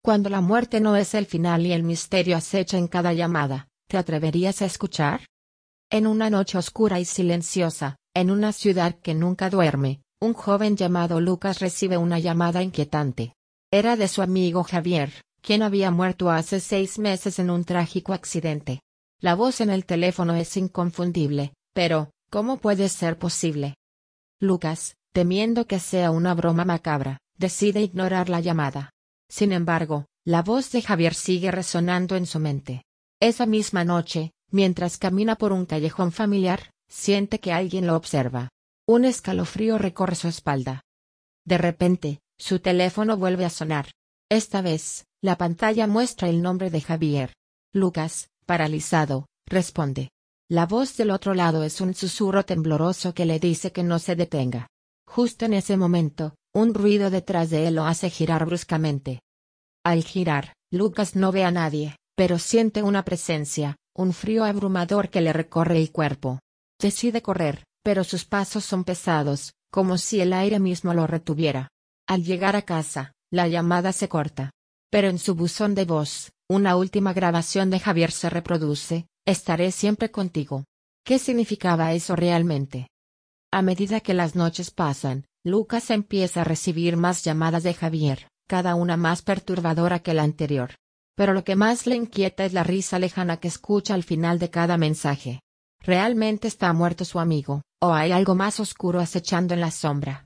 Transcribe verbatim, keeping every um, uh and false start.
Cuando la muerte no es el final y el misterio acecha en cada llamada, ¿te atreverías a escuchar? En una noche oscura y silenciosa, en una ciudad que nunca duerme, un joven llamado Lucas recibe una llamada inquietante. Era de su amigo Javier, quien había muerto hace seis meses en un trágico accidente. La voz en el teléfono es inconfundible, pero, ¿cómo puede ser posible? Lucas, temiendo que sea una broma macabra, decide ignorar la llamada. Sin embargo, la voz de Javier sigue resonando en su mente. Esa misma noche, mientras camina por un callejón familiar, siente que alguien lo observa. Un escalofrío recorre su espalda. De repente, su teléfono vuelve a sonar. Esta vez, la pantalla muestra el nombre de Javier. Lucas, paralizado, responde. La voz del otro lado es un susurro tembloroso que le dice que no se detenga. Justo en ese momento, un ruido detrás de él lo hace girar bruscamente. Al girar, Lucas no ve a nadie, pero siente una presencia, un frío abrumador que le recorre el cuerpo. Decide correr, pero sus pasos son pesados, como si el aire mismo lo retuviera. Al llegar a casa, la llamada se corta. Pero en su buzón de voz, una última grabación de Javier se reproduce: estaré siempre contigo. ¿Qué significaba eso realmente? A medida que las noches pasan, Lucas empieza a recibir más llamadas de Javier, cada una más perturbadora que la anterior. Pero lo que más le inquieta es la risa lejana que escucha al final de cada mensaje. ¿Realmente está muerto su amigo, o hay algo más oscuro acechando en la sombra?